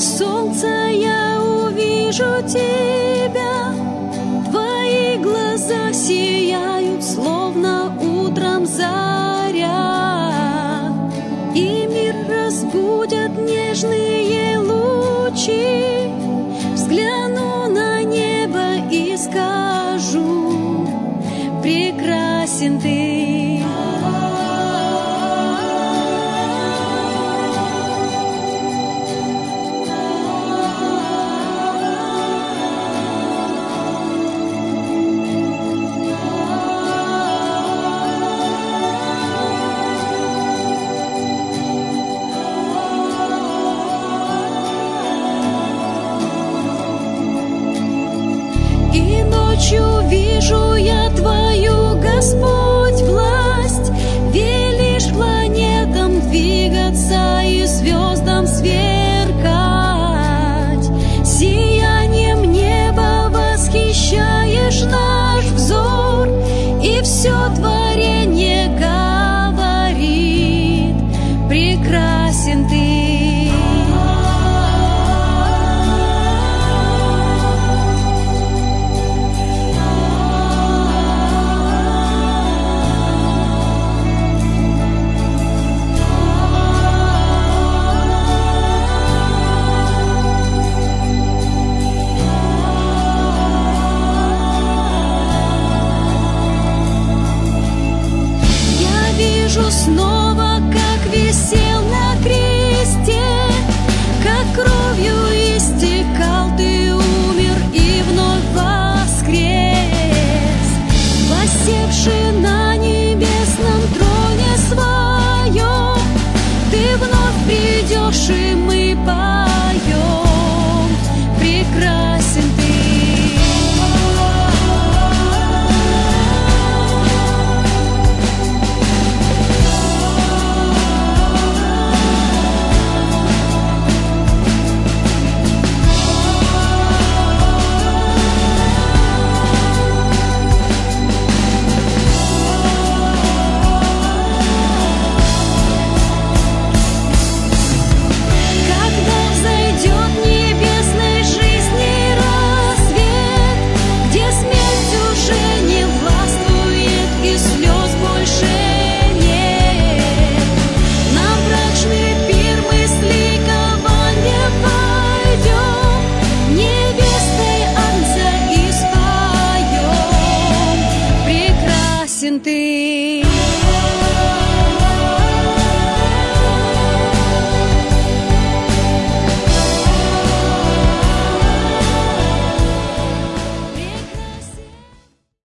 солнца я увижу тебя. В твоих глазах сияют, словно утром заря, и мир разбудят нежные лучи. Взгляну на небо и скажу: прекрасен ты. И ночью вижу я Твою, Господь, власть. Велишь планетам двигаться и звездам сверкать. Сиянием неба восхищаешь наш взор, и все творение говорит: прекрасен ты. Снова, как висел на кресте, как кровью истекал, ты умер и вновь воскрес. Воссевший на небесном троне своем, ты вновь придешь, и мы